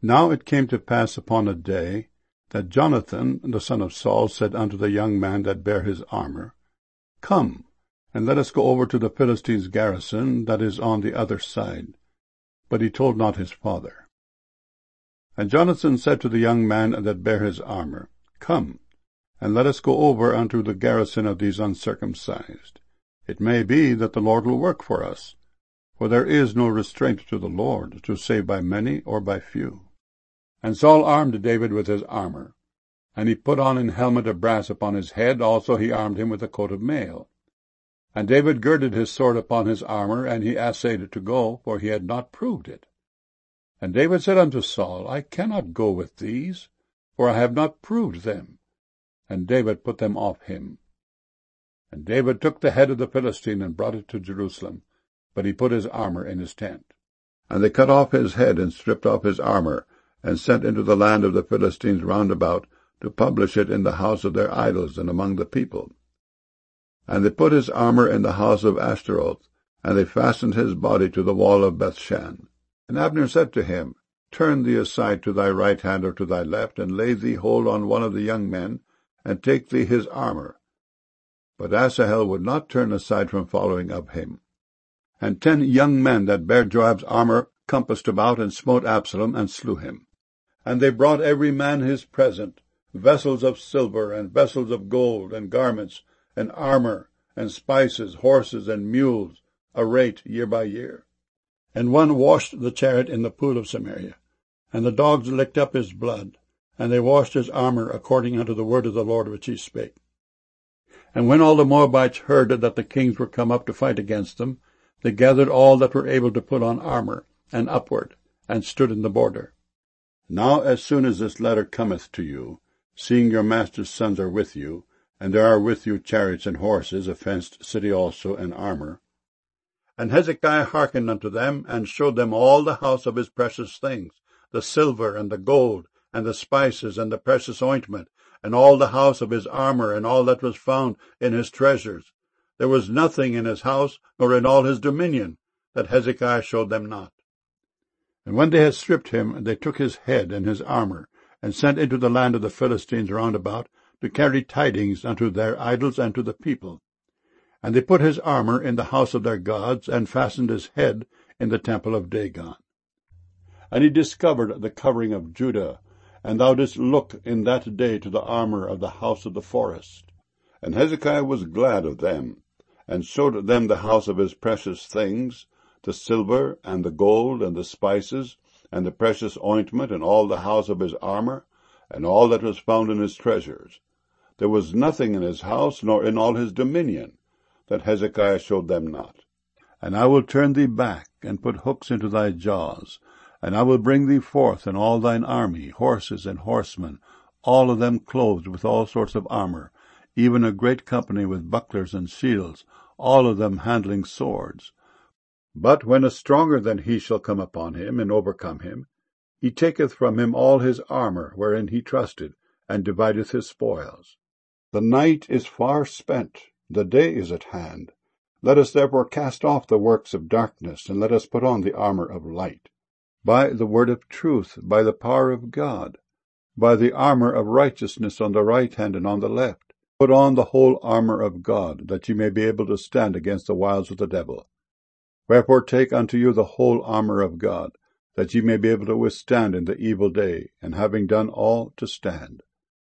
Now it came to pass upon a day, that Jonathan the son of Saul said unto the young man that bare his armor, Come, and let us go over to the Philistines' garrison that is on the other side. But he told not his father. And Jonathan said to the young man that bare his armor, Come, and let us go over unto the garrison of these uncircumcised. It may be that the Lord will work for us, for there is no restraint to the Lord, to save by many or by few. And Saul armed David with his armor, and he put on an helmet of brass upon his head, also he armed him with a coat of mail. And David girded his sword upon his armor, and he assayed to go, for he had not proved it. And David said unto Saul, I cannot go with these, for I have not proved them. And David put them off him. And David took the head of the Philistine and brought it to Jerusalem, but he put his armor in his tent. And they cut off his head and stripped off his armor, and sent into the land of the Philistines round about, to publish it in the house of their idols and among the people. And they put his armor in the house of Ashtaroth, and they fastened his body to the wall of Bethshan. And Abner said to him, Turn thee aside to thy right hand or to thy left, and lay thee hold on one of the young men, and take thee his armor. But Asahel would not turn aside from following of him. And 10 young men that bare Joab's armor compassed about, and smote Absalom, and slew him. And they brought every man his present, vessels of silver, and vessels of gold, and garments, and armor, and spices, horses, and mules, a rate year by year. And one washed the chariot in the pool of Samaria, and the dogs licked up his blood, and they washed his armor according unto the word of the Lord which he spake. And when all the Moabites heard that the kings were come up to fight against them, they gathered all that were able to put on armor, and upward, and stood in the border. Now as soon as this letter cometh to you, seeing your master's sons are with you, and there are with you chariots and horses, a fenced city also, and armor. And Hezekiah hearkened unto them, and showed them all the house of his precious things, the silver, and the gold, and the spices, and the precious ointment, and all the house of his armor, and all that was found in his treasures. There was nothing in his house, nor in all his dominion, that Hezekiah showed them not. And when they had stripped him, they took his head and his armor, and sent into the land of the Philistines round about, to carry tidings unto their idols and to the people. And they put his armor in the house of their gods, and fastened his head in the temple of Dagon. And he discovered the covering of Judah, and thou didst look in that day to the armor of the house of the forest. And Hezekiah was glad of them, and showed them the house of his precious things, the silver, and the gold, and the spices, and the precious ointment, and all the house of his armor, and all that was found in his treasures. There was nothing in his house, nor in all his dominion, that Hezekiah showed them not. And I will turn thee back, and put hooks into thy jaws, and I will bring thee forth in all thine army, horses and horsemen, all of them clothed with all sorts of armor, even a great company with bucklers and shields, all of them handling swords. But when a stronger than he shall come upon him, and overcome him, he taketh from him all his armor wherein he trusted, and divideth his spoils. The night is far spent, the day is at hand. Let us therefore cast off the works of darkness, and let us put on the armor of light. By the word of truth, by the power of God, by the armor of righteousness on the right hand and on the left. Put on the whole armor of God, that ye may be able to stand against the wiles of the devil. Wherefore take unto you the whole armor of God, that ye may be able to withstand in the evil day, and having done all, to stand.